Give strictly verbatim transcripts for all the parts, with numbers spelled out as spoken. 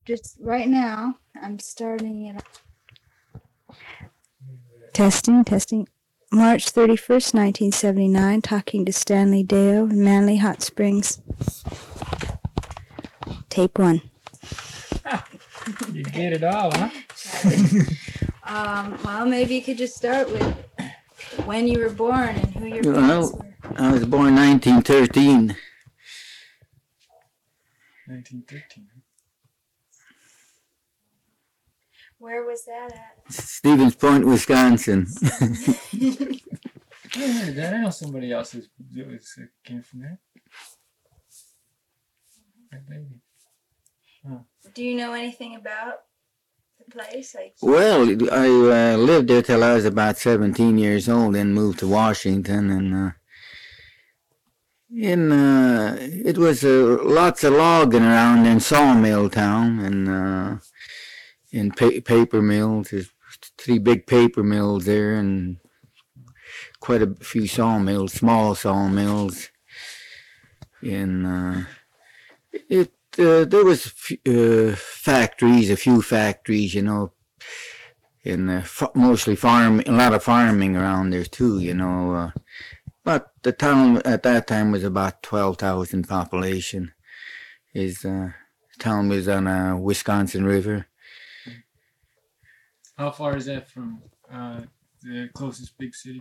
just right now, I'm starting it. Testing, testing. March thirty-first, nineteen seventy-nine, talking to Stanley Deo in Manly Hot Springs. Tape one. You get it all, huh? um, well, maybe you could just start with when you were born and who your parents Well, were. I was born nineteen thirteen. nineteen thirteen. Where was that at? Stevens Point, Wisconsin. I heard that. I know somebody else who was, uh, came from there. Right, maybe. Huh. Do you know anything about the place? Like, Well, I uh, lived there till I was about seventeen years old, then moved to Washington, and uh, in uh, it was uh, lots of logging around in Sawmill Town, and uh, in pa- paper mills. There's three big paper mills there, and quite a few sawmills, small sawmills. In uh, it, uh, there was uh, factories, a few factories, you know, and uh, f- mostly farm, a lot of farming around there too, you know. Uh, but the town at that time was about twelve thousand population. Is uh, the town was on a Wisconsin River. How far is that from uh, the closest big city?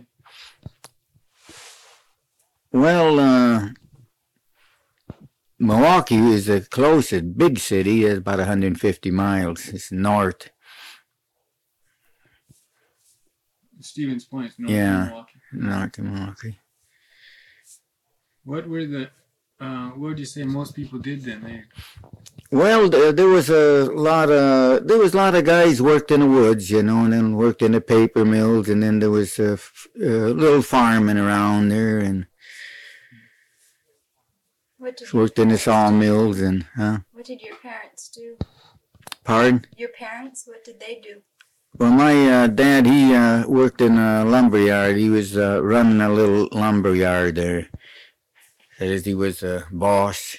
Well, uh, Milwaukee is the closest big city. It's about one hundred fifty miles. It's north. Stevens Point, north Yeah. of Milwaukee. North of Milwaukee. What were the? Uh, what would you say most people did then? They, Well, th- there was a lot of there was a lot of guys worked in the woods, you know, and then worked in the paper mills, and then there was a, f- a little farming around there, and what did your worked in the parents do? sawmills, and huh? What did your parents do? Pardon? Your parents, what did they do? Well, my uh, dad, he uh, worked in a lumber yard. He was uh, running a little lumber yard there. That is, he was a boss.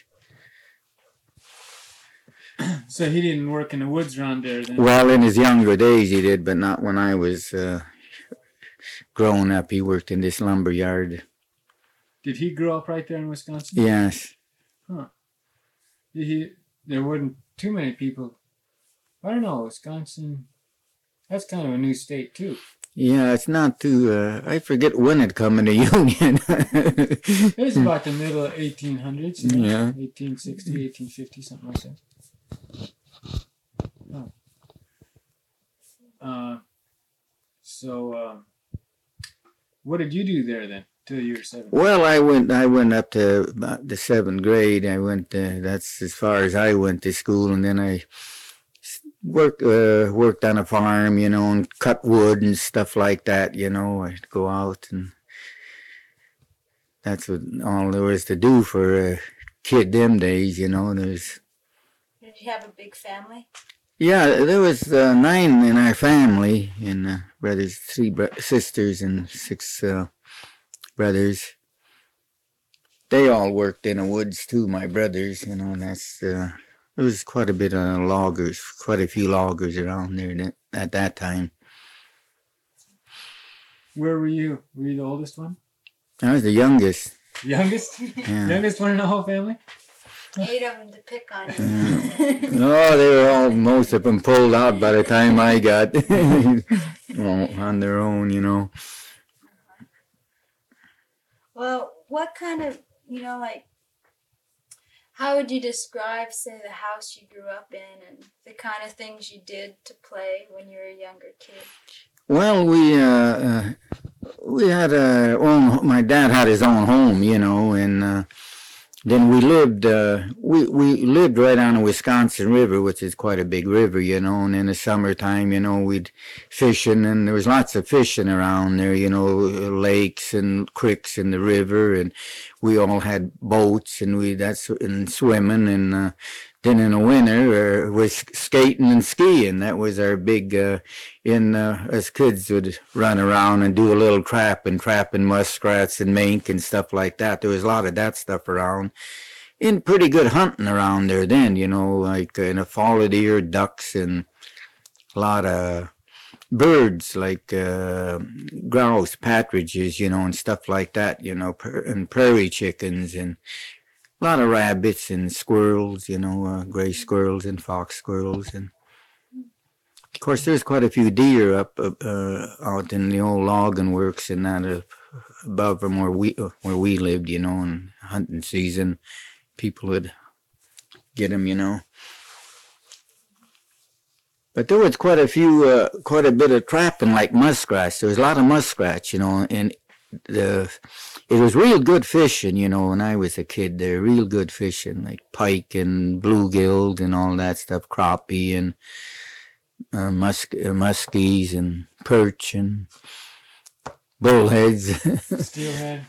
so he didn't work in the woods around there then. Well, in his younger days he did, but not when I was uh, growing up. He worked in this lumber yard. Did he grow up right there in Wisconsin? Yes. Huh. He, there weren't too many people. I don't know, Wisconsin. That's kind of a new state too. Yeah, it's not too, uh, I forget when it come in the Union. It was about the middle of eighteen hundreds. You know? Yeah. eighteen sixty, eighteen fifty, something like that. Huh. Uh, so, uh, what did you do there then, till you were seven? Well, I went, I went up to about the seventh grade. I went, uh, that's as far as I went to school, and then I worked, uh, worked on a farm, you know, and cut wood and stuff like that, you know. I'd go out, and that's what all there was to do for a kid them days, you know. There's, Did you have a big family? yeah, there was uh, nine in our family, and uh, brothers, three bro- sisters, and six uh, brothers. They all worked in the woods too, my brothers, you know, and that's, uh, there was quite a bit of loggers, quite a few loggers around there that, at that time. Where were you? Were you the oldest one? I was the youngest. Youngest? Yeah. Youngest one in the whole family? Eight of them to pick on you. No, they were all, most of them pulled out by the time I got well, on their own, you know. Well, what kind of, you know, like, how would you describe, say, the house you grew up in and the kind of things you did to play when you were a younger kid? Well, we uh, uh, we had a own. My dad had his own home, you know, and uh, then we lived. Uh, we we lived right on the Wisconsin River, which is quite a big river, you know. And in the summertime, you know, we'd fishing, and there was lots of fishing around there, you know, lakes and creeks in the river, and we all had boats, and we that's and swimming, and uh, then in the winter uh, was skating and skiing. That was our big. Uh, in uh, us kids would run around and do a little trapping, trapping muskrats and mink and stuff like that. There was a lot of that stuff around. in pretty good hunting around there then, you know, like uh, in the fall of the year, ducks and a lot of birds like uh, grouse, partridges, you know, and stuff like that, you know, and prairie chickens and a lot of rabbits and squirrels, you know, uh, gray squirrels and fox squirrels. And of course, there's quite a few deer up uh, out in the old logging works and that uh, above from where we, uh, where we lived, you know, in hunting season. People would get them, you know. But there was quite a few, uh, quite a bit of trapping like muskrats. There was a lot of muskrats, you know, and the it was real good fishing, you know, when I was a kid there, real good fishing, like pike and bluegill and all that stuff, crappie and uh, musk, uh, muskies and perch and bullheads. Steelhead.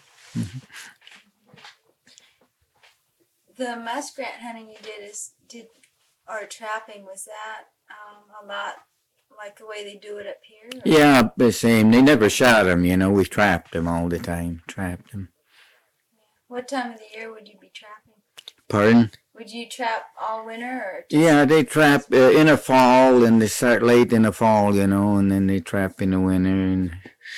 The muskrat hunting you did is did or trapping, was that um, a lot like the way they do it up here? Or? Yeah, the same. They never shot them, you know. We trapped them all the time. Trapped them. What time of the year would you be trapping? Pardon? Would you trap all winter or? Just Yeah, they trap uh, in the fall, and they start late in the fall, you know, and then they trap in the winter. And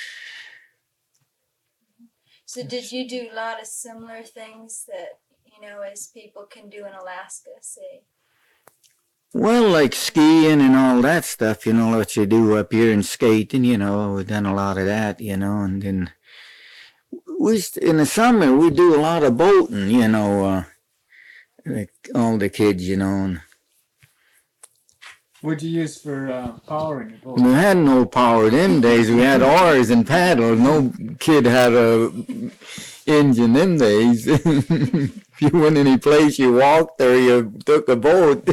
so did you do a lot of similar things that, you know, as people can do in Alaska, say? well, like skiing and all that stuff, you know, what you do up here and skating, you know, we've done a lot of that, you know, and then we st- in the summer we do a lot of boating, you know, uh, like all the kids, you know. And What'd you use for uh, power in your boat? we had no power them days. We had oars and paddles. No kid had a engine them days. If you went any place, you walked or you took a boat.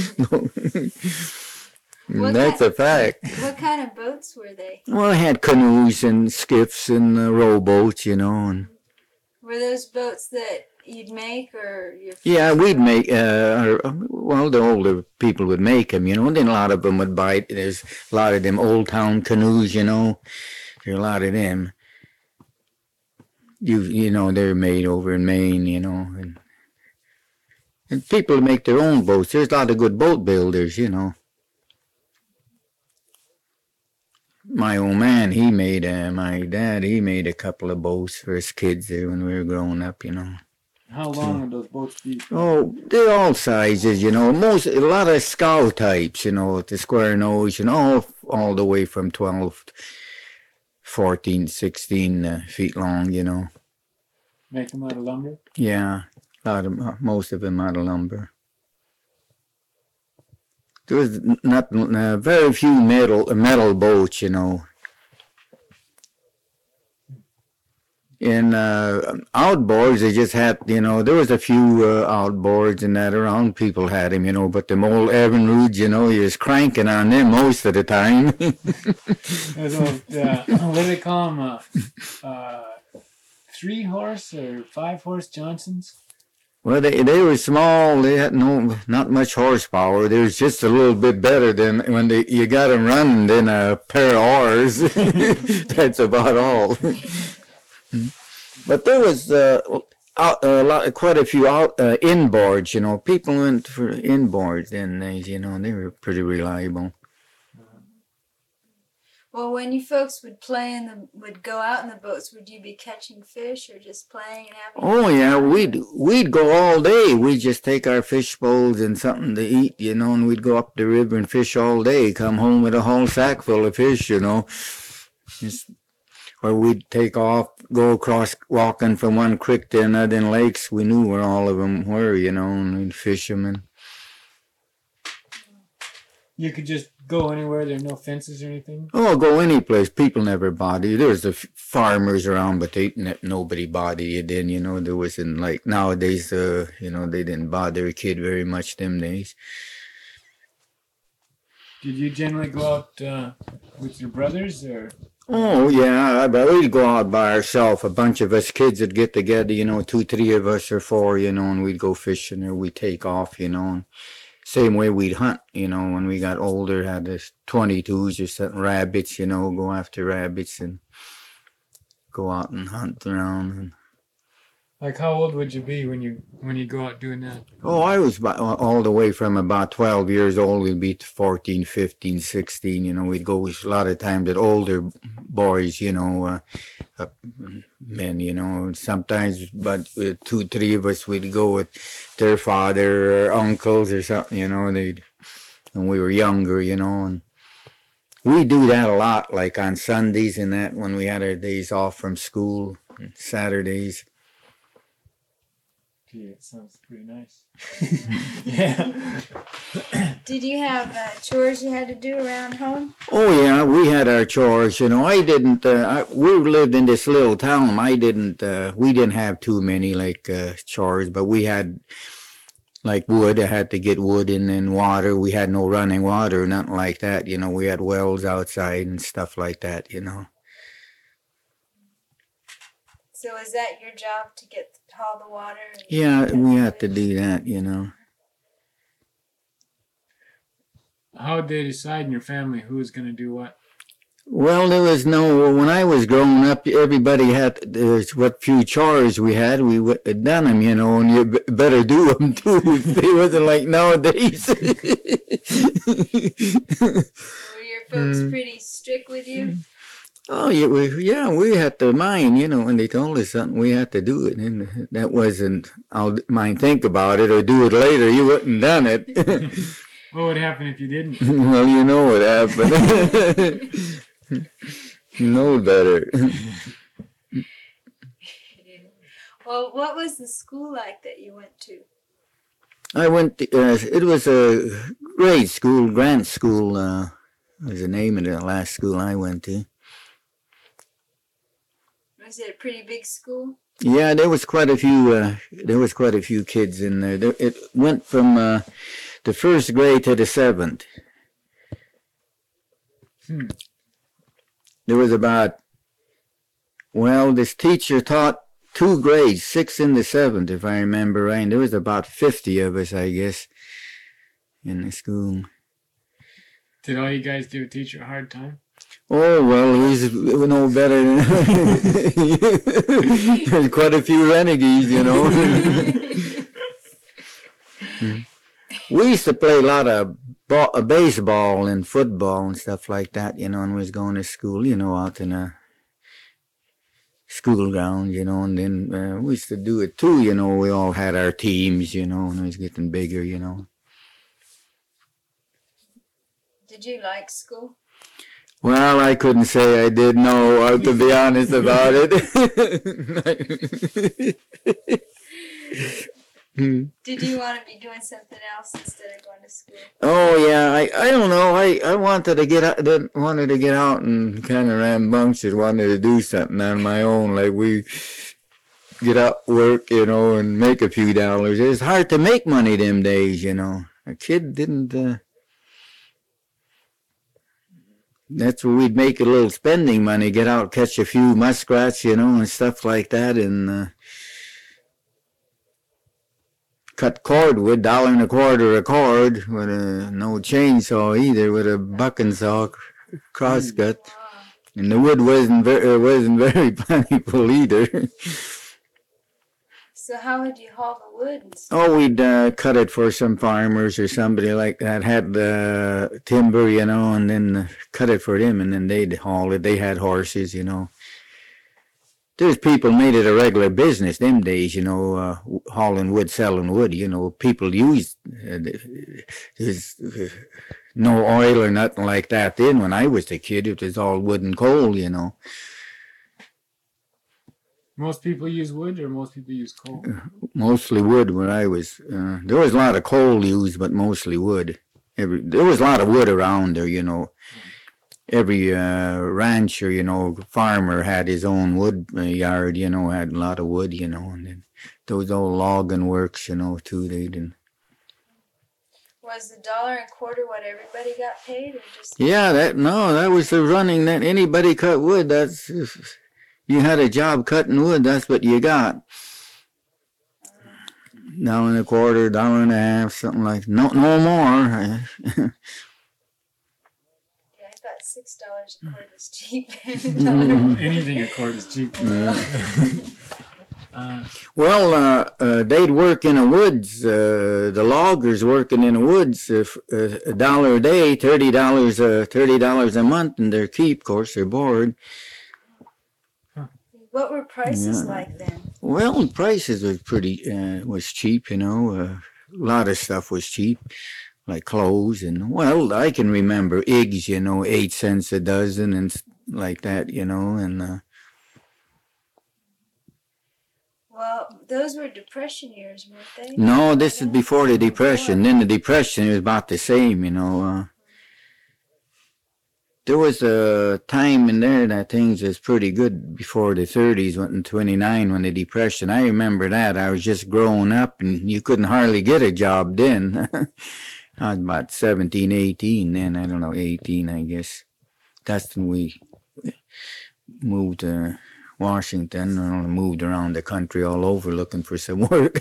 What That's kind- a fact. What kind of boats were they? Well, I had canoes and skiffs and uh, rowboats, you know. And Were those boats that you'd make or your? yeah, we'd make, uh, or, well, the older people would make them, you know, and then a lot of them would buy it. There's a lot of them old town canoes, you know. There are a lot of them. You you know, they're made over in Maine, you know. And, and people make their own boats. There's a lot of good boat builders, you know. My old man, he made, uh, my dad, he made a couple of boats for his kids there when we were growing up, you know. How long would those boats be? Oh, they're all sizes, you know. Most, a lot of scow types, you know, with the square nose, you know, all the way from twelve, fourteen, sixteen uh, feet long, you know. Make them out of lumber? Yeah, a lot of, uh, most of them out of lumber. There was not uh, very few metal metal boats, you know. In uh, outboards, they just had, you know, there was a few uh, outboards and that around. People had them, you know, but them old Evinrudes, you know, you was cranking on them most of the time. Those old, uh, what do they call them? Uh, uh, three horse or five horse Johnsons? Well, they they were small. They had no not much horsepower. They was just a little bit better than when they you got them running than a pair of oars. That's about all. But there was uh, out, a lot, quite a few out uh, inboards. You know, people went for inboards then. They, you know, they were pretty reliable. Well, when you folks would play in the would go out in the boats, would you be catching fish or just playing and having? Oh yeah, we'd we'd go all day. We'd just take our fish bowls and something to eat, you know, and we'd go up the river and fish all day. Come home with a whole sack full of fish, you know. Just, or we'd take off, go across, walking from one creek to another in lakes. We knew where all of them were, you know, and we'd fish them. And You could just go anywhere. There are no fences or anything. oh, go any place. People never bother you. There was the f- farmers around, but they ne- nobody bothered you then. You know, there wasn't like nowadays. Uh, you know, they didn't bother a kid very much them days. Did you generally go out uh, with your brothers or? Oh yeah, but we'd go out by ourselves. A bunch of us kids would get together. You know, two, three of us or four. You know, and we'd go fishing or we'd take off. You know. And same way we'd hunt, you know, when we got older, had this twenty-twos or something, rabbits, you know, go after rabbits and go out and hunt around. And Like, how old would you be when you when you go out doing that? Oh, I was about, all the way from about twelve years old. We'd be fourteen, fifteen, sixteen. You know, we'd go with a lot of times at older boys, you know, uh, uh, men, you know. Sometimes, but uh, two, three of us, we'd go with their father or uncles or something, you know. They'd, and we were younger, you know. And we do that a lot, like on Sundays and that, when we had our days off from school, Saturdays. Gee, it sounds pretty nice. Yeah. Did you have uh, chores you had to do around home? Oh yeah, we had our chores. You know, I didn't. Uh, I, we lived in this little town. I didn't. Uh, we didn't have too many like uh, chores, but we had like wood. I had to get wood and then water. We had no running water, nothing like that. You know, we had wells outside and stuff like that. You know. So is that your job to get haul the water? And Yeah, we had to do that. You know. How did they decide in your family who was going to do what? Well, there was no. When I was growing up, everybody had. There's what few chores we had. We w- done them, you know, and you b- better do them too. They wasn't like nowadays. were your folks Mm. pretty strict with you? Oh yeah, we, yeah, we had to mind, you know, when they told us something, we had to do it, and that wasn't. I'll mind think about it or do it later. You wouldn't done it. What would happen if you didn't? Well, you know what happened. You know better. Well, what was the school like that you went to? I went. To, uh, it was a grade school, Grant School. Uh, was the name of the last school I went to. Was it a pretty big school? Yeah, there was quite a few. Uh, there was quite a few kids in there. there it went from uh, the first grade to the seventh. Hmm. There was about. Well, this teacher taught two grades, sixth and the seventh, if I remember right. And there was about fifty of us, I guess, in the school. Did all you guys give a teacher a hard time? Oh, well, he's no better than... There's quite a few renegades, you know. We used to play a lot of ball, uh, baseball and football and stuff like that, you know, when we was going to school, you know, out in a school ground, you know, and then uh, we used to do it too, you know. We all had our teams, you know, and it was getting bigger, you know. Did you like school? Well, I couldn't say I did know, uh, to be honest about it. Did you want to be doing something else instead of going to school? Oh yeah, I, I don't know. I, I wanted to get out, didn't- wanted to get out and kind of rambunctious. Wanted to do something on my own, like we get out work, you know, and make a few dollars. It's hard to make money them days, you know. A kid didn't. Uh, that's where we'd make a little spending money, get out, catch a few muskrats, you know, and stuff like that, and uh, cut cordwood, dollar and a quarter a cord, with a, no chainsaw either, with a bucking saw crosscut. Wow. And the wood wasn't very, wasn't very plentiful either. So how would you haul the wood and stuff? Oh, we'd uh, cut it for some farmers or somebody like that had uh, timber, you know, and then uh, cut it for them, and then they'd haul it. They had horses, you know. There's people made it a regular business them days, you know, uh, hauling wood, selling wood, you know. People used, uh, there's uh, no oil or nothing like that then. When I was a kid, it was all wood and coal, you know. Most people use wood, or most people use coal? Mostly wood when I was, uh, there was a lot of coal used, but mostly wood. Every, there was a lot of wood around there, you know. Every uh, rancher, you know, farmer had his own wood yard, you know, had a lot of wood, you know, and then those old logging works, you know, too, they didn't. Was the dollar and quarter what everybody got paid, or just? Yeah, that, no, that was the running, that anybody cut wood, that's, if you had a job cutting wood, that's what you got. Dollar and a quarter, dollar and a half, something like, no, no more. Yeah, I thought six dollars a quart was cheap. Anything a quart is cheap. Yeah. Uh, Well, uh, uh, they'd work in the woods. Uh, the loggers working in the woods, uh, f- uh, a dollar a day, thirty dollars, uh, thirty dollars a month, and their keep, of course, their board. What were prices Yeah. like then? Well, prices was pretty uh, was cheap, you know. Uh, a lot of stuff was cheap, like clothes and well, I can remember eggs, you know, eight cents a dozen and s- like that, you know, and. Uh, Well, those were Depression years, weren't they? No, this is before the Depression. Then the Depression was about the same, you know. Uh, there was a time in there that things was pretty good before the thirties, went in twenty-nine when the Depression. I remember that. I was just growing up and you couldn't hardly get a job then. I was about seventeen, eighteen then. I don't know, eighteen, I guess. That's when we moved to Washington and moved around the country all over looking for some work.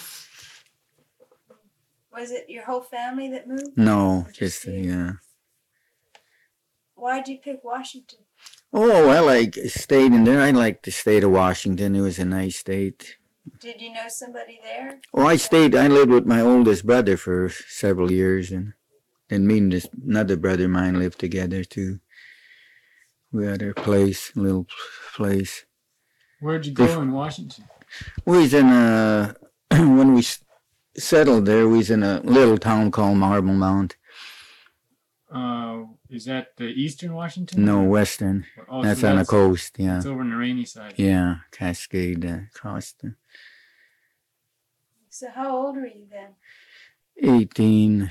Was it your whole family that moved? No, just, uh, yeah. Why'd you pick Washington? Oh, well, I stayed in there. I liked the state of Washington. It was a nice state. Did you know somebody there? Oh, I stayed, I lived with my oldest brother for several years, and then me and this another brother of mine lived together, too. We had our place, little place. where'd you go in Washington? We was in a, when we s- settled there, we was in a little town called Marble Mount. Uh, is that the eastern Washington? No, Western. Oh, That's so on the that's, coast, yeah. It's over on the rainy side. Yeah, Cascade uh, across the So how old were you then? eighteen.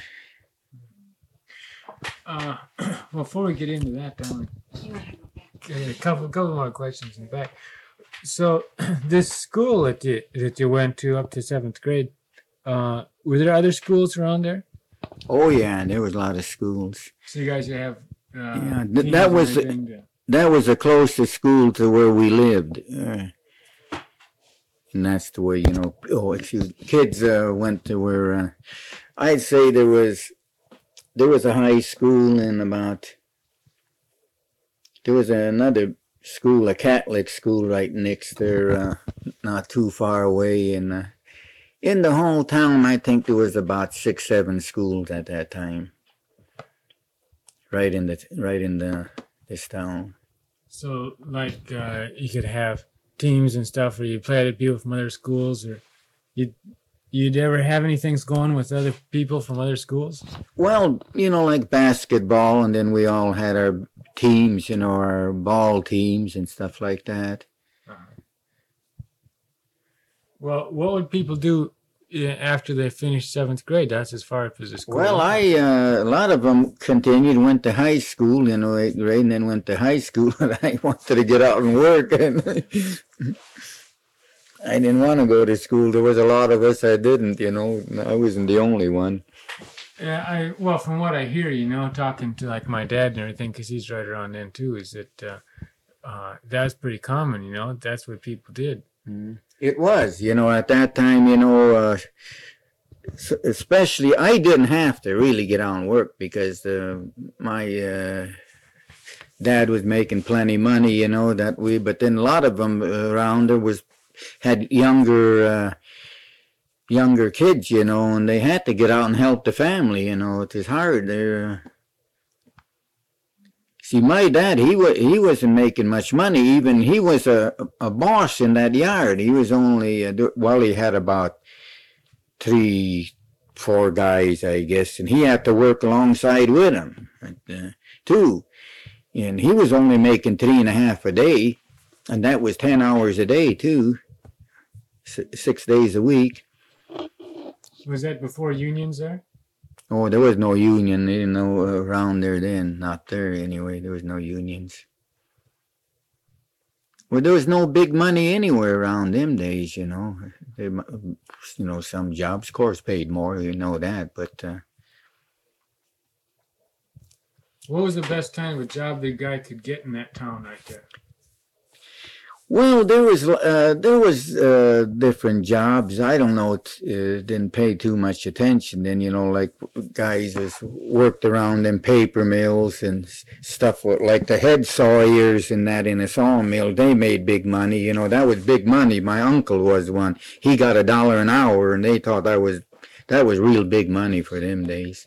Uh, before we get into that, Don, a couple, couple more questions in the back. So, this school that you that you went to up to seventh grade, uh, were there other schools around there? Oh, yeah, there was a lot of schools. So you guys have. Uh, Yeah, th- teams that was- and everything to- That was the closest school to where we lived. Uh, and that's the way, you know, oh, excuse me, kids uh, went to where, uh, I'd say there was, there was a high school and about, there was another school, a Catholic school right next there, uh, not too far away. And uh, in the whole town, I think there was about six, seven schools at that time. Right in the, right in the, this town. So, like, uh, you could have teams and stuff where you play other people from other schools, or you you'd ever have any things going with other people from other schools? Well, you know, like basketball, and then we all had our teams, you know, our ball teams and stuff like that. Uh-huh. Well, what would people do uh, after they finished seventh grade? That's as far up as the school. Well, went. I, uh, a lot of them continued, went to high school, you know, eighth grade, and then went to high school, and I wanted to get out and work, and I didn't want to go to school. There was a lot of us that didn't, you know, I wasn't the only one. Yeah, I well, from what I hear, you know, talking to like my dad and everything, because he's right around then too, is that uh, uh, that's pretty common. You know, that's what people did. It was, you know, at that time, you know, uh, s- especially I didn't have to really get out and work because uh, my uh, dad was making plenty money, you know, that we. But then a lot of them around there was had younger uh, younger kids, you know, and they had to get out and help the family, you know. It was hard. They're, See, my dad, he was he wasn't making much money. Even he was a a boss in that yard. He was only uh, well, he had about three, four guys, I guess, and he had to work alongside with him, uh, too. And he was only making three and a half a day, and that was ten hours a day too, S- six days a week. Was that before unions there? Oh, there was no union, you know, around there then. Not there anyway. There was no unions. Well, there was no big money anywhere around them days, you know. They, you know, some jobs, of course, paid more. You know that, but uh, What was the best kind of a job the guy could get in that town right there? Well, there was uh, there was uh, different jobs. I don't know. It uh, didn't pay too much attention. Then you know, like guys that worked around in paper mills and stuff like the head sawyers and that in a sawmill. They made big money. You know, that was big money. My uncle was one. He got a dollar an hour, and they thought that was that was real big money for them days.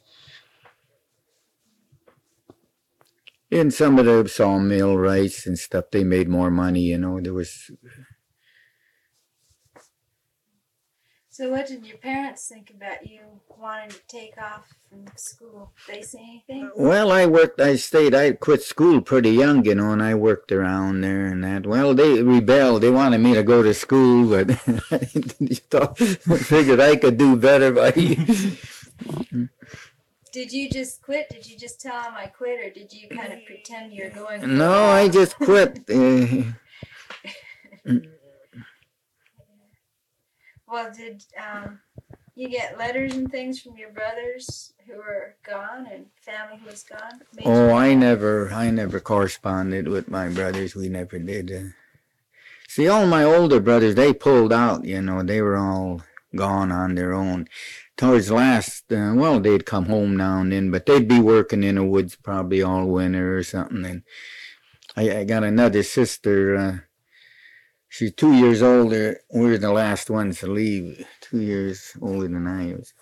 In some of the sawmill rights and stuff, they made more money, you know. There was. So, what did your parents think about you wanting to take off from school? Did they say anything? Well, I worked, I stayed, I quit school pretty young, you know, and I worked around there and that. Well, they rebelled. They wanted me to go to school, but I thought, figured I could do better by. Did you just quit? Did you just tell them I quit, or did you kind of pretend you're going? No, I just quit. Uh, well, did um, you get letters and things from your brothers who were gone and family who was gone? Made oh, you- I never, I never corresponded with my brothers. We never did. Uh, see, all my older brothers, they pulled out. You know, they were all gone on their own. Towards last, uh, well, they'd come home now and then, but they'd be working in the woods probably all winter or something. And I, I got another sister. Uh, she's two years older. We're the last ones to leave. Two years older than I was.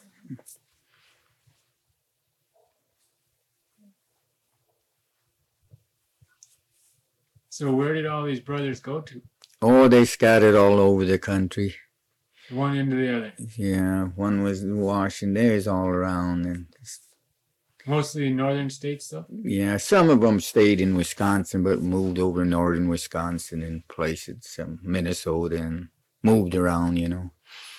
So where did all these brothers go to? Oh, they scattered all over the country. One into the other. Yeah, one was in Washington. There's all around, and Mostly in northern states, though? yeah, some of them stayed in Wisconsin, but moved over northern Wisconsin and places, some Minnesota, and moved around. You know,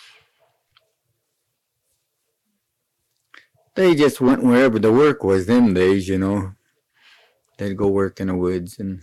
they just went wherever the work was. Them days, you know, they'd go work in the woods and.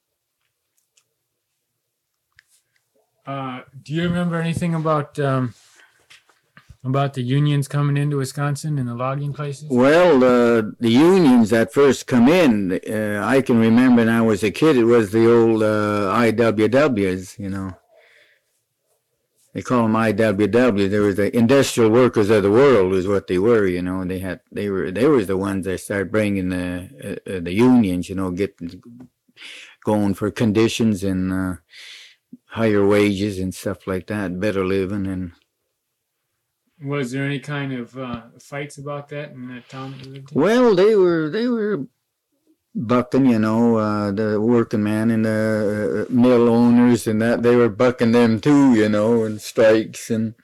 Uh, do you remember anything about um, about the unions coming into Wisconsin and the logging places? Well, uh, the unions that first come in, uh, I can remember when I was a kid, it was the old uh, I W Ws, you know. They call them I W W. They were the industrial workers of the world is what they were, you know. They had, they were, they were the ones that started bringing the, uh, the unions, you know, getting, going for conditions and, uh, higher wages and stuff like that, better living. And was there any kind of uh, fights about that in that town that you lived in? well, they were they were bucking, you know, uh, the working man and the uh, mill owners and that, they were bucking them too, you know, and strikes. And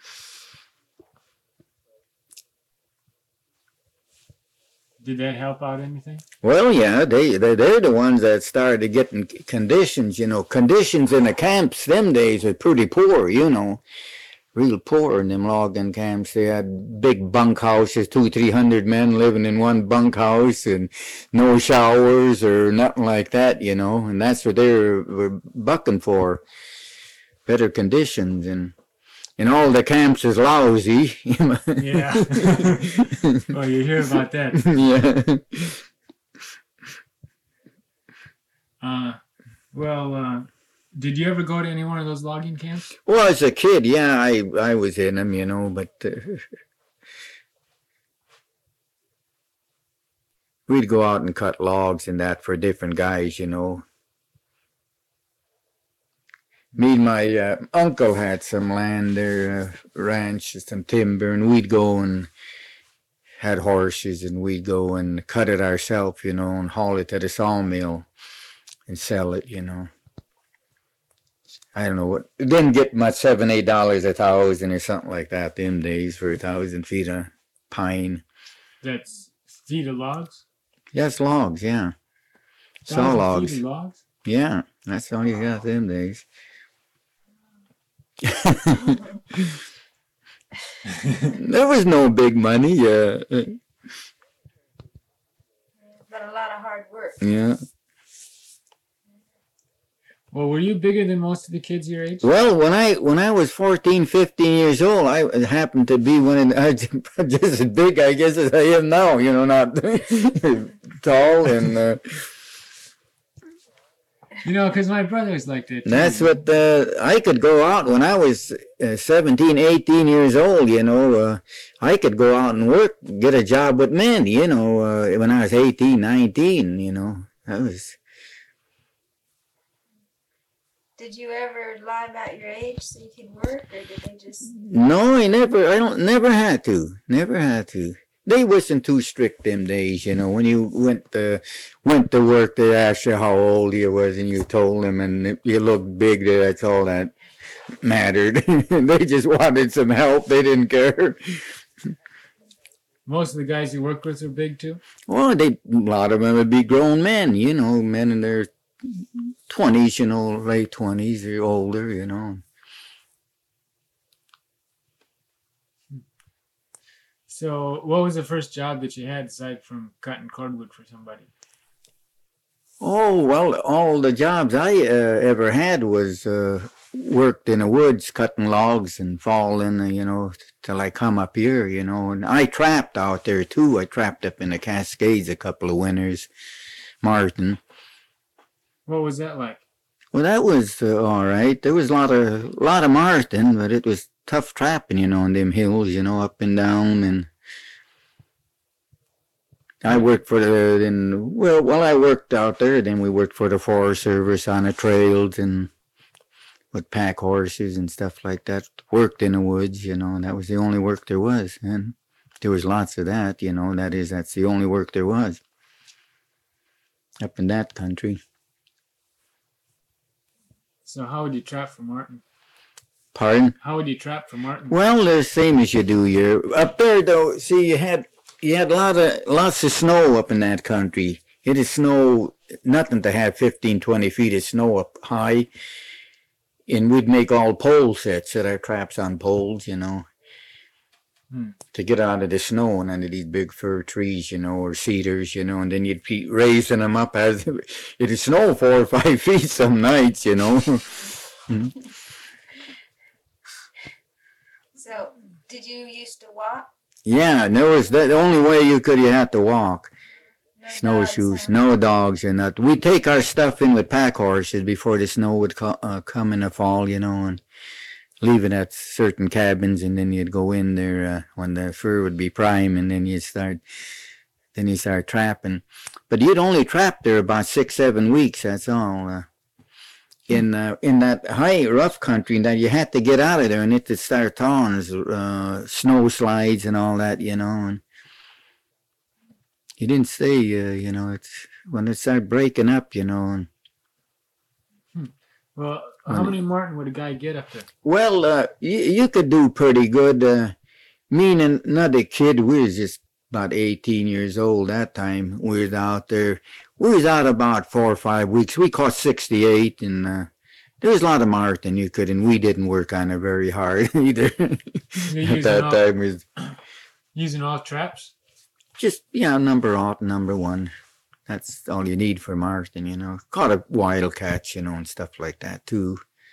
did that help out anything? well, yeah, they, they, they're the ones that started getting conditions, you know. Conditions in the camps them days were pretty poor, you know. Real poor in them logging camps. They had big bunkhouses, two, three hundred men living in one bunkhouse and no showers or nothing like that, you know. And that's what they were, were bucking for, better conditions. And and all the camps is lousy. Yeah. Well, you hear about that. Yeah. Uh, well, uh, did you ever go to any one of those logging camps? Well, as a kid, yeah, I I was in them, you know, but uh, we'd go out and cut logs and that for different guys, you know. Me and my uh, uncle had some land there, uh, ranch, some timber, and we'd go and had horses, and we'd go and cut it ourselves, you know, and haul it to the sawmill and sell it, you know. I don't know what, it didn't get much, seven, eight dollars a thousand or something like that them days for a thousand feet of pine. That's feet of logs? Yes, logs, yeah. Saw Thousand logs. feet of logs? Yeah, that's all you got them days. There was no big money, uh, But a lot of hard work. yeah. Well, were you bigger than most of the kids your age? Well, when I when I was fourteen, fifteen years old, I happened to be one of the, I was just as big, I guess, as I am now. You know, not tall and. Uh, You know, because my brother was like that. Too. That's what uh, I could go out when I was uh, seventeen, eighteen years old, you know. Uh, I could go out and work, get a job with men, you know, uh, when I was eighteen, nineteen, you know. That was. Did you ever lie about your age so you could work, or did they just? No, I never, I don't, never had to, never had to. They wasn't too strict them days, you know. When you went to, went to work, they asked you how old you was, and you told them, and if you looked big, that's all that mattered. They just wanted some help. They didn't care. Most of the guys you worked with are big too? Well, they, a lot of them would be grown men, you know, men in their twenties, you know, late twenties or older, you know. So, what was the first job that you had aside from cutting cordwood for somebody? Oh, well, all the jobs I uh, ever had was uh, worked in the woods, cutting logs and falling, uh, you know, till I come up here, you know. And I trapped out there, too. I trapped up in the Cascades a couple of winters, Martin. What was that like? Well, that was uh, all right. There was a lot of, lot of marten, but it was tough trapping, you know, in them hills, you know, up and down. And I worked for the, then, well, while I worked out there, then we worked for the Forest Service on the trails and with pack horses and stuff like that. Worked in the woods, you know, and that was the only work there was. And there was lots of that, you know, that is, that's the only work there was up in that country. So how would you trap for marten? Pardon? How would you trap for marten? Well, the same as you do here. Up there, though, see, you had you had a lot of, lots of snow up in that country. It is snow, nothing to have fifteen, twenty feet of snow up high. And we'd make all pole sets, set our traps on poles, you know, hmm. to get out of the snow and under these big fir trees, you know, or cedars, you know, and then you'd be raising them up as it'd snow four or five feet some nights, you know. hmm. So, did you used to walk? Yeah, and there was the, the only way you could, you had to walk. No Snowshoes, dogs, huh? no dogs or nothing. We'd take our stuff in with pack horses before the snow would co- uh, come in the fall, you know, and leave it at certain cabins, and then you'd go in there uh, when the fur would be prime, and then you'd start, then you start trapping. But you'd only trap there about six, seven weeks, that's all. Uh, in uh, in that high, rough country, that you had to get out of there, and it would start thawing, uh, snow slides and all that, you know, and you didn't stay, uh, you know, it's when it started breaking up, you know. And, hmm. Well, how many marten would a guy get up there? well, uh, you, you could do pretty good. Uh, me and another kid, we was just about eighteen years old that time. We was out there. We was out about four or five weeks. We caught sixty-eight, and uh, there was a lot of marten you could, and we didn't work on it very hard either. At that all, time, we was using all traps? just, yeah, number ought, number one. That's all you need for marten, you know. Caught a wild catch, you know, and stuff like that, too.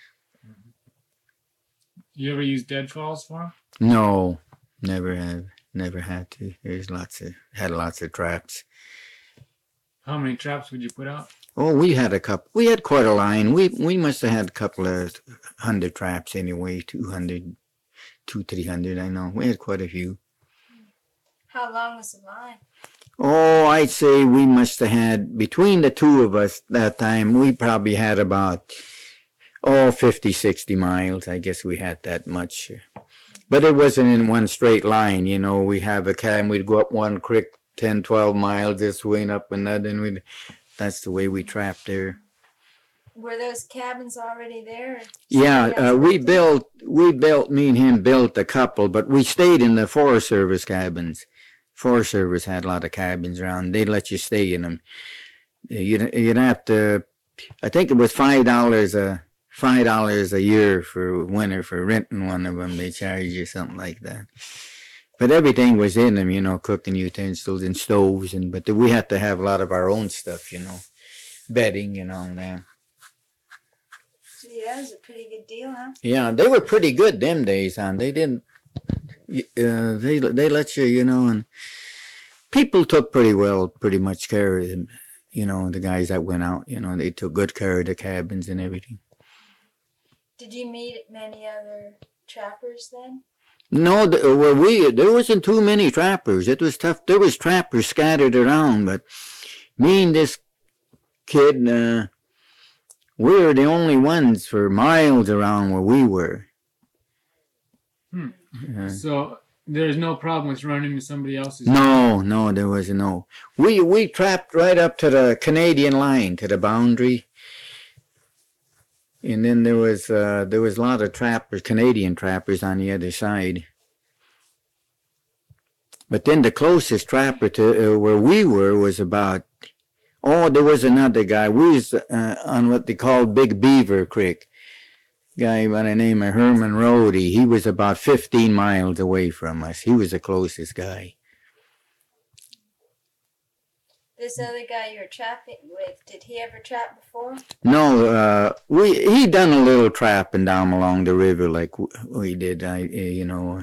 You ever use deadfalls for them? No, never have. Never had to. There's lots of, had lots of traps. How many traps would you put out? Oh, we had a couple. We had quite a line. We we must have had a couple of hundred traps anyway, two hundred, two, three hundred, I know. We had quite a few. How long was the line? Oh, I'd say we must have had, between the two of us that time, we probably had about, oh, fifty, sixty miles. I guess we had that much. But it wasn't in one straight line, you know. We have a cab, we'd go up one creek, ten, twelve miles this way and up and that, and we'd, that's the way we trapped there. Were those cabins already there? Yeah, uh, we built, we built, me and him built a couple, but we stayed in the Forest Service cabins. Forest Service had a lot of cabins around. They'd let you stay in them. You'd, you'd have to, I think it was five dollars a, five dollars a year for winter for renting one of them. They charge you something like that. But everything was in them, you know, cooking utensils and stoves, and but we had to have a lot of our own stuff, you know, bedding and all that. Gee, that was a pretty good deal, huh? Yeah, they were pretty good them days, huh? They didn't, uh, they they let you, you know, and people took pretty well, pretty much care of them you know, the guys that went out, you know, they took good care of the cabins and everything. Did you meet many other trappers then? No, the, well, we there wasn't too many trappers. It was tough. There was trappers scattered around, but me and this kid, uh, we were the only ones for miles around where we were. Hmm. Uh, So there's no problem with running into somebody else's. no, no, there was no. We we trapped right up to the Canadian line, to the boundary. And then there was uh, there was a lot of trappers, Canadian trappers on the other side. But then the closest trapper to uh, where we were was about, oh, there was another guy. We was uh, on what they call Big Beaver Creek. Guy by the name of Herman Rhodey. He was about fifteen miles away from us. He was the closest guy. This other guy you were trapping with, did he ever trap before? No, uh, we he done a little trapping down along the river like we did. I, you know.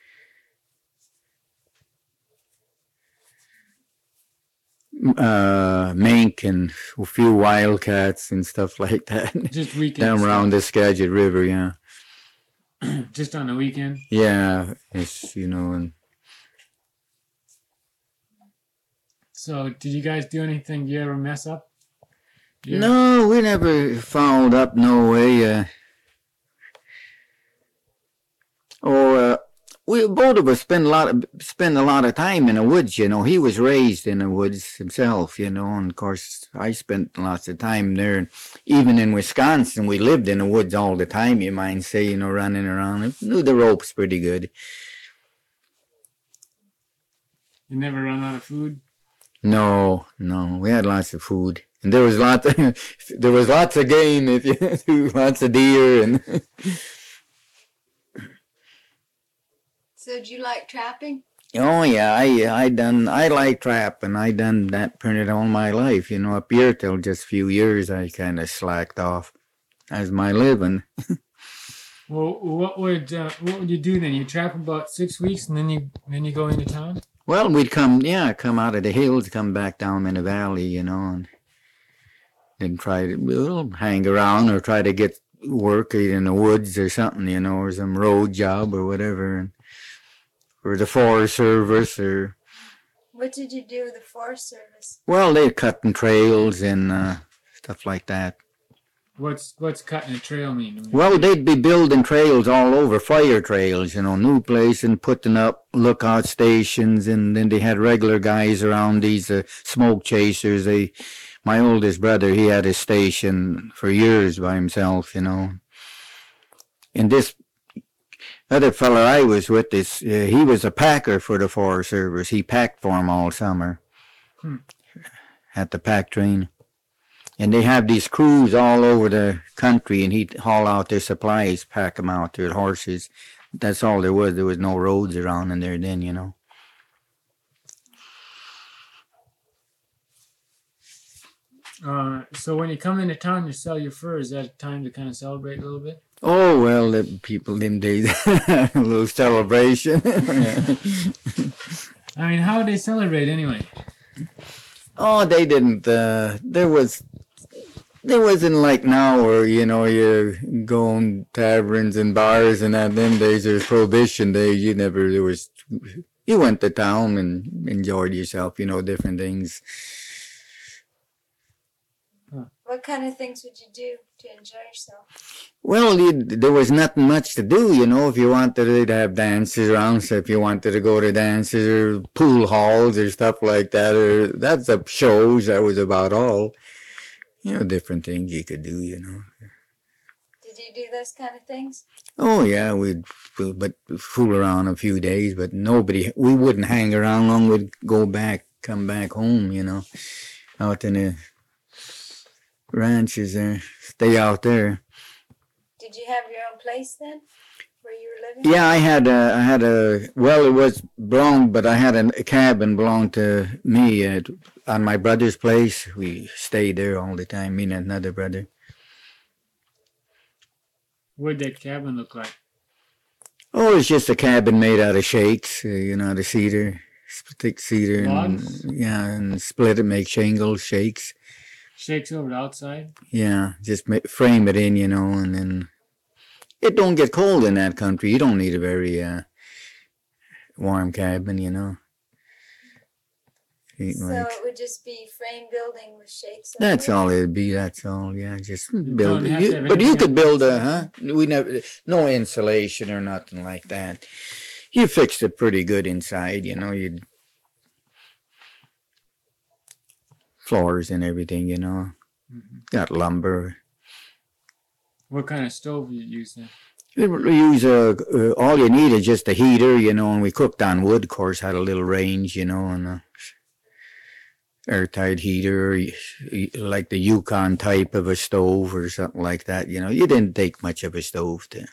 Uh, mink and a few wildcats and stuff like that. Just weekends. Down around the Skagit River, yeah. Just on the weekend. Yeah, it's, you know, and So did you guys do anything? Did you ever mess up? You ever- no, we never fouled up no way. Uh, oh, uh, we both of us spend a lot of spend a lot of time in the woods. You know, he was raised in the woods himself. You know, and of course I spent lots of time there. Even in Wisconsin, we lived in the woods all the time. You might say, you know, running around. I knew the ropes pretty good. You never run out of food? No, no, we had lots of food, and there was lots. Of, there was lots of game. If you lots of deer and. So did you like trapping? Oh yeah, I I done I like trapping. I done that pretty all my life. You know, up here till just a few years, I kind of slacked off as my living. Well, what would uh, what would you do then? You trap about six weeks and then you then you go into town. Well, we'd come, yeah, come out of the hills, come back down in the valley, you know, and then try to well, hang around or try to get work either in the woods or something, you know, or some road job or whatever, and, or the Forest Service or. What did you do with the Forest Service? Well, they're cutting trails and uh, stuff like that. What's what's cutting a trail mean? Well, they'd be building trails all over, fire trails, you know, new place and putting up lookout stations, and then they had regular guys around these uh, smoke chasers. They, my oldest brother, he had a station for years by himself, you know. And this other fella I was with, this uh, he was a packer for the Forest Service. He packed for them all summer Hmm. at the pack train. And they have these crews all over the country, and he'd haul out their supplies, pack them out, their horses. That's all there was. There was no roads around in there then, you know. Uh, so when you come into town, you sell your fur. Is that time to kind of celebrate a little bit? Oh, well, the people them days, a little celebration. I mean, how would they celebrate anyway? Oh, they didn't, uh, there was, there wasn't like now where, you know, you go in taverns and bars and that. Them days, there's prohibition days. You never, there was, you went to town and enjoyed yourself, you know, different things. What kind of things would you do to enjoy yourself? Well, you, there was nothing much to do, you know. If you wanted to have dances around, so if you wanted to go to dances or pool halls or stuff like that, or that's up shows, that was about all. You know, different things you could do, you know. Did you do those kind of things? Oh, yeah, we'd fool, but fool around a few days, but nobody, we wouldn't hang around long. We'd go back, come back home, you know, out in the ranches there, stay out there. Did you have your own place then, where you were living? Yeah, I had a, I had a, well, it was belonged, but I had a, a cabin belonged to me at, on my brother's place. We stayed there all the time, me and another brother. What'd that cabin look like? Oh, it's just a cabin made out of shakes, uh, you know, the cedar, thick cedar, and Logs? yeah, and split it, make shingles, shakes. shakes over the outside. Yeah, just ma- frame it in, you know, and then it don't get cold in that country. You don't need a very uh, warm cabin, you know. Ain't So like- it would just be frame building with shakes. That's over it? all it'd be. That's all. Yeah, just build. don't have to You, have but you anything could build a, else. huh? We never, no insulation or nothing like that. You fixed it pretty good inside. You know, you floors and everything. You know, Mm-hmm. got lumber. What kind of stove you use then? We use uh, uh, all you need is just a heater. You know, and we cooked on wood. Of course, had a little range. You know, and a airtight heater, y- y- like the Yukon type of a stove or something like that. You know, you didn't take much of a stove to.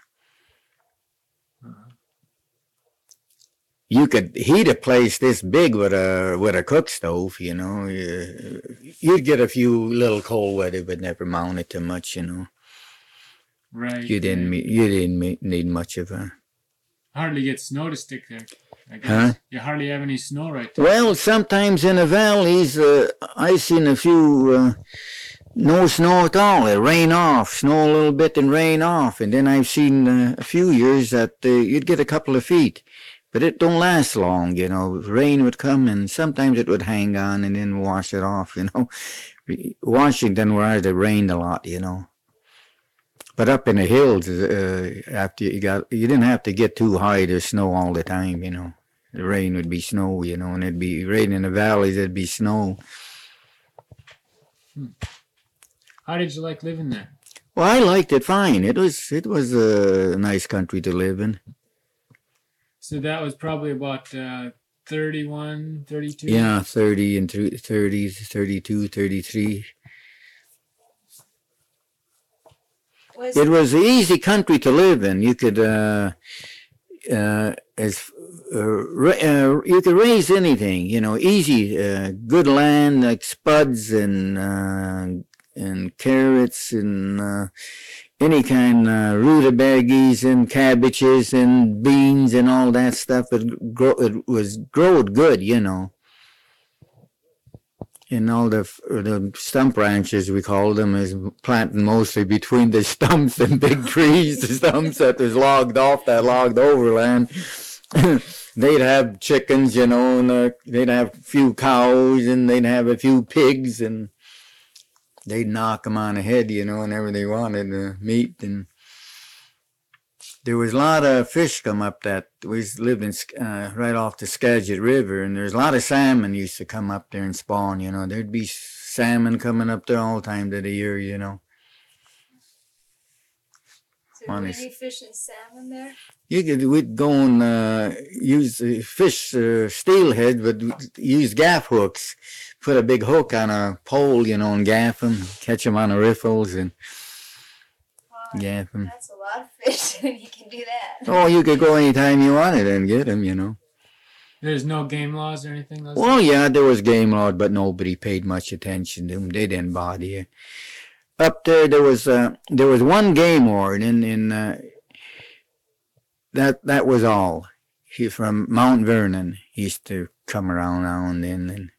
You could heat a place this big with a with a cook stove. You know, You- you'd get a few little cold weather, but never mount it too much. You know, Right. you didn't yeah. me- you didn't me- need much of a. Hardly get snow to stick there. I guess. Huh? You hardly have any snow right there. Well, sometimes in the valleys, uh, I've seen a few. Uh, No snow at all. It rain off, snow a little bit and rain off. And then I've seen uh, a few years that uh, you'd get a couple of feet. But it don't last long, you know. Rain would come and sometimes it would hang on and then wash it off, you know. Washington, where it rained a lot, you know. But up in the hills, uh, after you got, you didn't have to get too high to snow all the time, you know. The rain would be snow, you know, and it'd be rain in the valleys, it'd be snow. How did you like living there? Well, I liked it fine. It was it was a nice country to live in. So that was probably about uh, thirty-one, thirty-two? Yeah, thirty and thirty, thirty-two, thirty-three. Was It was an easy country to live in. You could uh, uh, as uh, ra- uh, you could raise anything. You know, easy, uh, good land like spuds and uh, and carrots and uh, any kind uh, rutabagas and cabbages and beans and all that stuff. It grow it was growed good. You know. And all the the stump ranches, we called them, is planting mostly between the stumps and big trees. The stumps that was logged off that logged overland. They'd have chickens, you know, and uh, they'd have a few cows, and they'd have a few pigs, and they'd knock them on the head, you know, whenever they wanted uh, meat. And there was a lot of fish come up that we lived in uh, right off the Skagit River, and there's a lot of salmon used to come up there and spawn. You know, there'd be salmon coming up there all the time of the year. You know, so were honest. you fishing salmon there? you could we'd go and uh, use uh, fish uh, steelhead, but use gaff hooks. Put a big hook on a pole, you know, and gaff them, catch them on the riffles, and Wow, gaff them. that's a lot of fish when you can do that. Oh, you could go anytime you wanted and get them, you know. There's no game laws or anything? Those Well, yeah, there was game law, but nobody paid much attention to them. They didn't bother you. Up there, there was uh, there was one game warden, and in, uh, that that was all. He from Mount Vernon. He used to come around now and then. And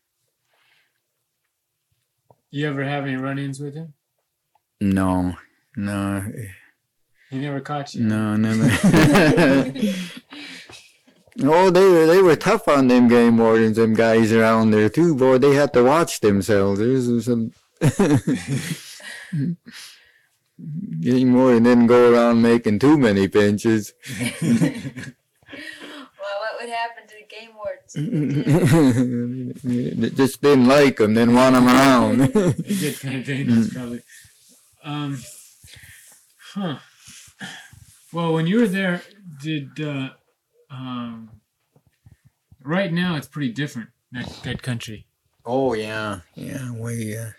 You ever have any run-ins with him? no, no, He never caught you? no, never. Oh, they were they were tough on them game wardens. Them guys around there too, boy. They had to watch themselves. There's some. Game warden didn't go around making too many pinches. Well, what would happen to the game wardens? if they did? They just didn't like them, didn't want them around. It gets kind of dangerous, probably. Um, huh. Well, when you were there, did uh, um, right now it's pretty different that that country. Oh yeah, yeah. We uh...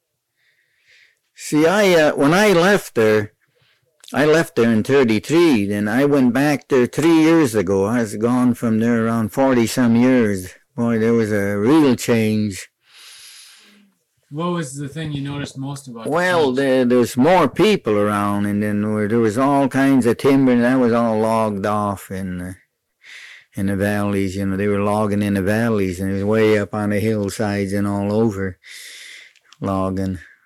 see. I uh, when I left there, I left there in thirty-three. Then I went back there three years ago. I was gone from there around forty some years. Boy, there was a real change. What was the thing you noticed most about? the Well, place? there, there's more people around, and then there, there was all kinds of timber, and that was all logged off in the, in the valleys. You know, they were logging in the valleys, and it was way up on the hillsides and all over, logging.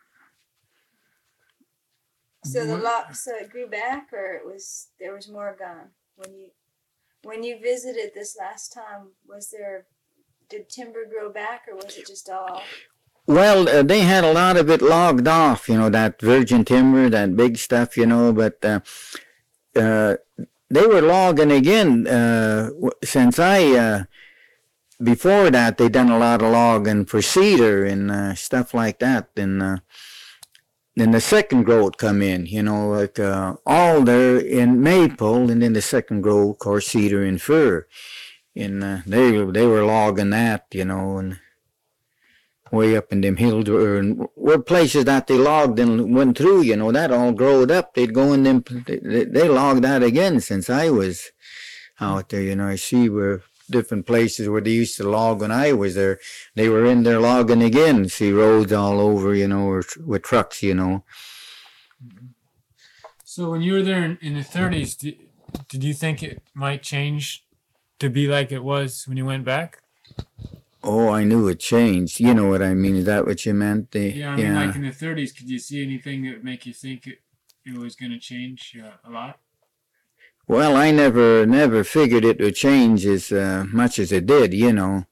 So the What- log, so it grew back, or it was there was more gone when you when you visited this last time. Was there did timber grow back, or was it just all? Well, uh, they had a lot of it logged off, you know, that virgin timber, that big stuff, you know, but uh, uh, they were logging again uh, w- since I, uh, before that, they done a lot of logging for cedar and uh, stuff like that. And uh, then the second growth come in, you know, like uh, alder and maple, and then the second growth, of course, cedar and fir. And uh, they, they were logging that, you know, and way up in them hills or were places that they logged and went through, you know, that all growed up. They'd go in them, they, they logged that again since I was out there, you know. I see where different places where they used to log when I was there, they were in there logging again. See roads all over, you know, or with trucks, you know. So when you were there in, in the thirties, did, did you think it might change to be like it was when you went back? Oh, I knew it changed. You know what I mean? Is that what you meant? The, Yeah, I mean, like in the thirties, could you see anything that would make you think it, it was going to change uh, a lot? Well, I never, never figured it would change as uh, much as it did, you know.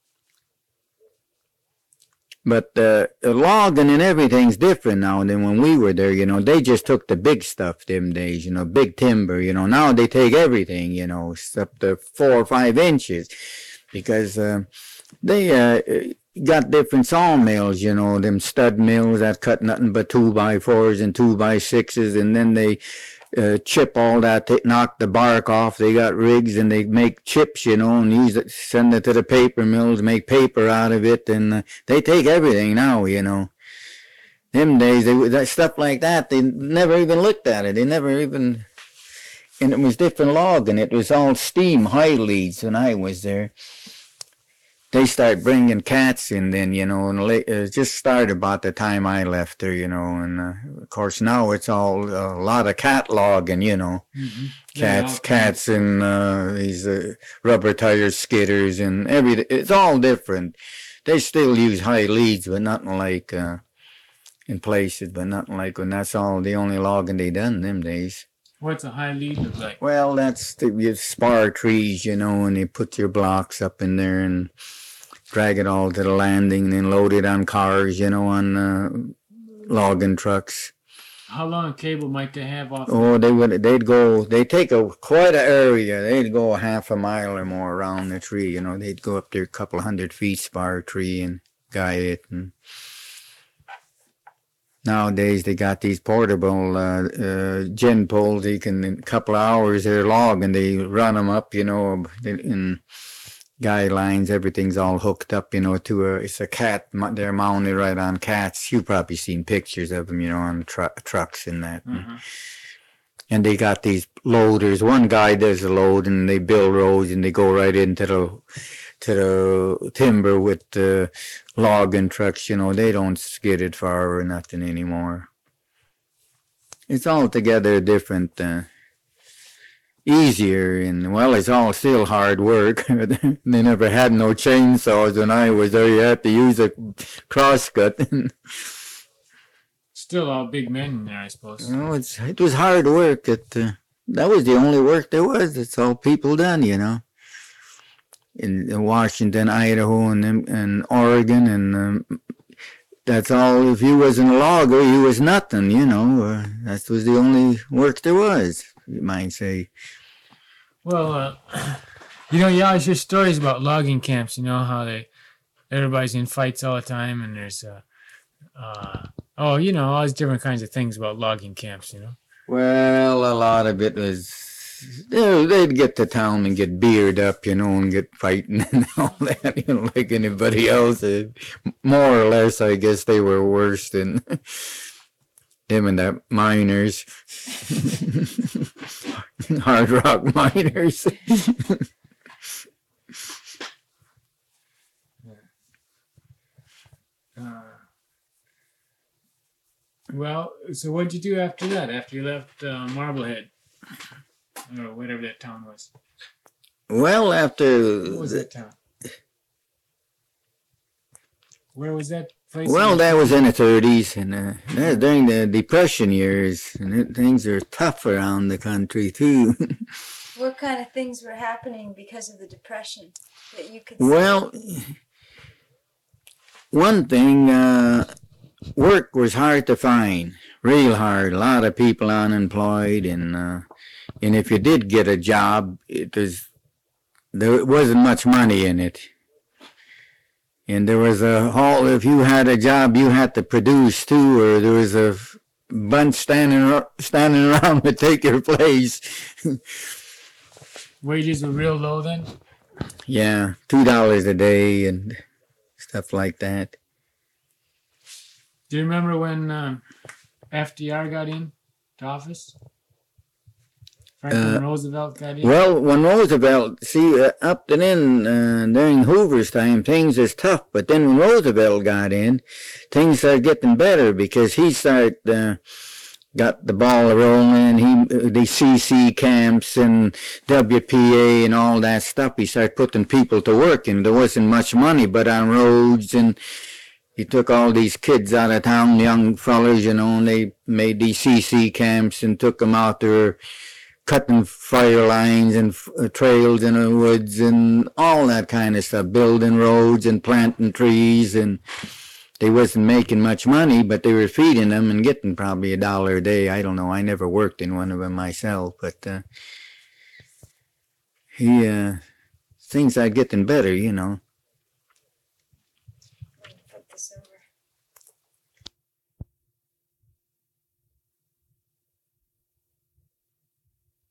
But uh, the logging and everything's different now than when we were there, you know. They just took the big stuff them days, you know, big timber, you know. Now they take everything, you know, up to four or five inches because uh, they uh, got different sawmills, you know, them stud mills that cut nothing but two by fours and two by sixes, and then they uh, chip all that, they knock the bark off. They got rigs and they make chips, you know, and use it, send it to the paper mills, make paper out of it, and uh, they take everything now, you know. Them days, they that stuff like that, they never even looked at it. They never even, and it was different logging. It was all steam high leads when I was there. They start bringing cats in then, you know, and it uh, just started about the time I left there, you know, and uh, of course now it's all uh, a lot of cat logging, you know, Mm-hmm. cats, Yeah, cats and uh, these uh, rubber tire skidders and everything. It's all different. They still use high leads, but nothing like uh, in places, but nothing like when that's all the only logging they done them days. What's a high lead look like? Well, that's the you spar trees, you know, and you put your blocks up in there and drag it all to the landing and then load it on cars, you know, on uh, logging trucks. How long a cable might they have off? Oh, they would, they'd go, they'd take a quite an area. They'd go a half a mile or more around the tree, you know. They'd go up there a couple hundred feet, spar tree and guide it. And nowadays they got these portable uh, uh, gin poles. You can, in a couple of hours, they're logging. They run them up, you know, in guidelines. Everything's all hooked up, you know, to a, it's a cat. They're mounted right on cats. You've probably seen pictures of them, you know, on tru- trucks and that. Mm-hmm. And they got these loaders. One guy does the load and they build roads and they go right into the to the timber with the logging trucks, you know. They don't skid it far or nothing anymore. It's altogether different, uh, easier, and well, it's all still hard work. They never had no chainsaws when I was there. You had to use a crosscut. Still all big men in there, I suppose. You know, it's, it was hard work. It, uh, that was the only work there was. It's all people done, you know. In, in Washington, Idaho, and, and Oregon, and um, that's all. If you wasn't a logger, you was nothing, you know. Uh, that was the only work there was, you might say. Well, uh, you know, you always hear stories about logging camps, you know, how they, everybody's in fights all the time, and there's, uh, uh, oh, you know, all these different kinds of things about logging camps, you know. Well, a lot of it was, they- they'd get to town and get beard up, you know, and get fighting and all that, you know, like anybody else. Uh, More or less, I guess they were worse than them and the miners. Hard rock miners. Uh, well, so what'd you do after that? After you left uh, Marblehead, or whatever that town was. Well, after What was that town? Where was that facing Well, the that was in the thirties, and uh, that during the Depression years, and it, things are tough around the country too. What kind of things were happening because of the Depression that you could see? Well, one thing, uh, work was hard to find, real hard. A lot of people unemployed, and uh, and if you did get a job, it was there wasn't much money in it. And there was a whole, if you had a job, you had to produce too, or there was a bunch standing standing around to take your place. wages were real low then. Yeah, two dollars a day and stuff like that. Do you remember when uh, F D R got in to office? Franklin Uh, Roosevelt got in. Well, when Roosevelt, see, uh, up to then, uh, during Hoover's time, things was tough. But then when Roosevelt got in, things started getting better because he started, uh, got the ball rolling. He, the C C camps and W P A and all that stuff. He started putting people to work, and there wasn't much money, but on roads, and he took all these kids out of town, young fellas, you know, and they made these C C camps and took them out there, cutting fire lines and uh, trails in the woods and all that kind of stuff, building roads and planting trees. And they wasn't making much money, but they were feeding them and getting probably a dollar a day. I don't know. I never worked in one of them myself, but uh, he uh, things are getting better, you know. Put this over.